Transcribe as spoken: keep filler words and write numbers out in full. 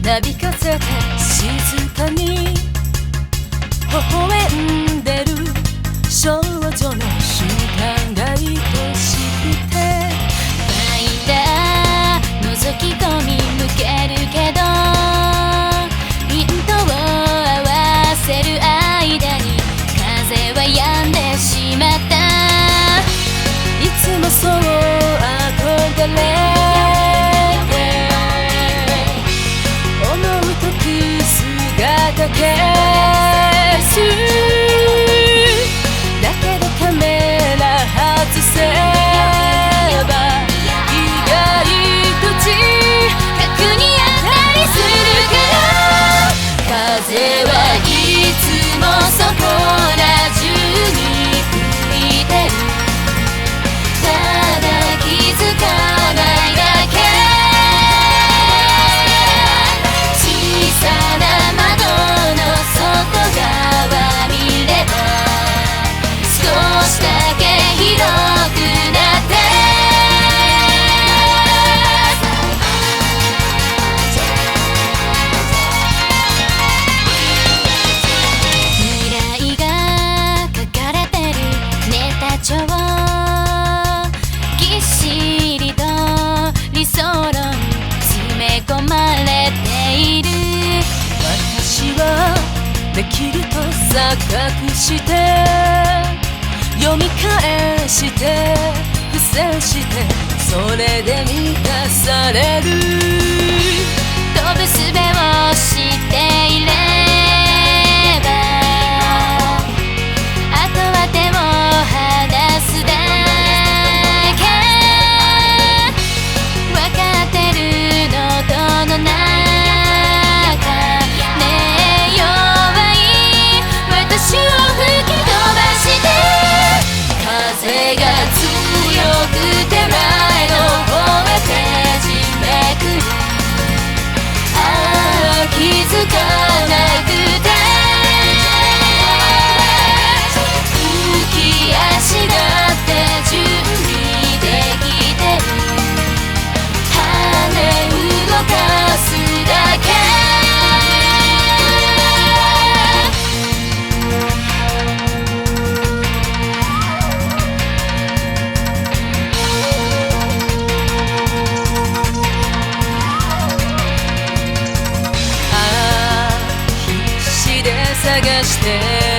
なびかせて静かに微笑んでる少女の瞬間が愛しくて、ファインダー覗き込み向けるけど、ヒントを合わせる間に風は止んでしまった。いつもそう憧れだけすだけどカメラ外せば意外と近くにあったりするから、風はいつもそこら中に吹いてる。ただ気づかないだけ。小さなぎっしりと理想論詰め込まれている。私はできると錯覚して読み返して苦戦してそれで満たされる。飛ぶ術を知っていればあとは手を離すだけ。分かってるのどの中ねえ弱い私を吹き飛ばして、風が強くて前の方へページめくる。ああ気づかなくて浮き足だって準備できてる。羽動かすだけ。探して